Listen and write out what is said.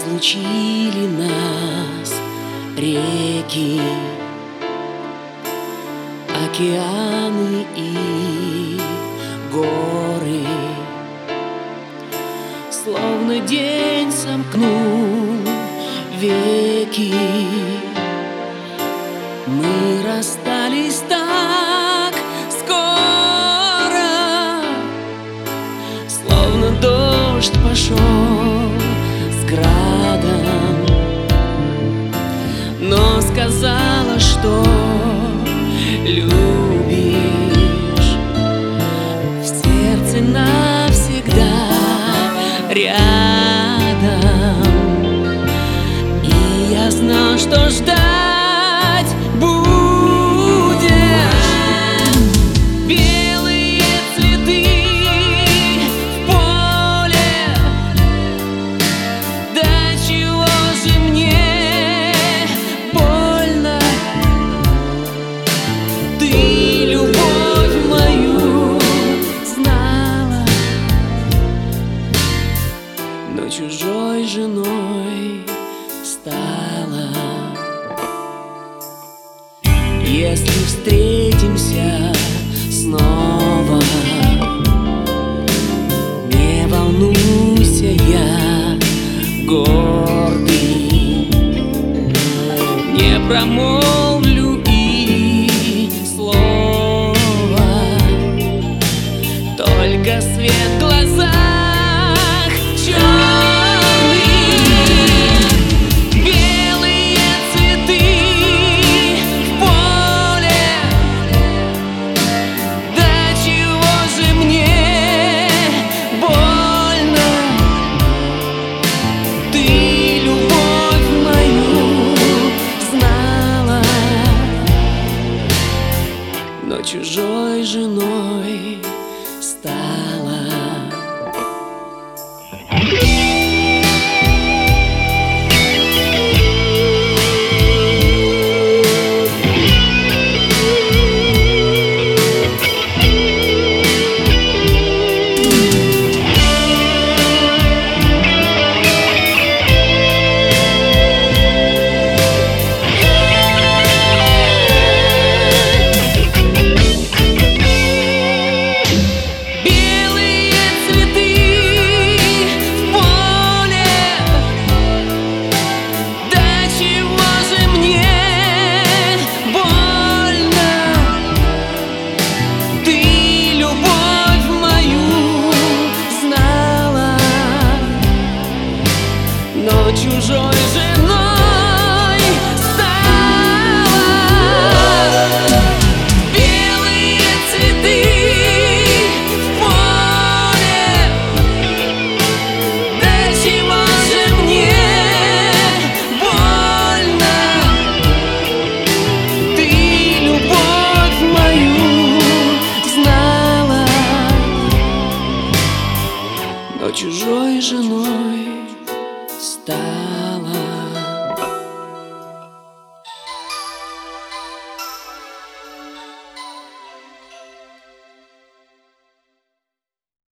разлучили нас реки, океаны и горы. Словно день сомкнул веки, мы расстались так скоро, словно дождь пошел с градом, но сказала, что любишь в сердце навсегда рядом. И я знал, что ждать будешь. Белые цветы в поле, да чего же мне больно? Ты любовь мою знала, но чужой женой стала. Если встретимся снова, не волнуйся, я гордый, не промолвлю и слова, только свет в глазах черных. Но чужой женой стала. Но чужой женой стала. Белые цветы в поле, да чего же мне больно? Ты любовь мою знала, но чужой женой стала.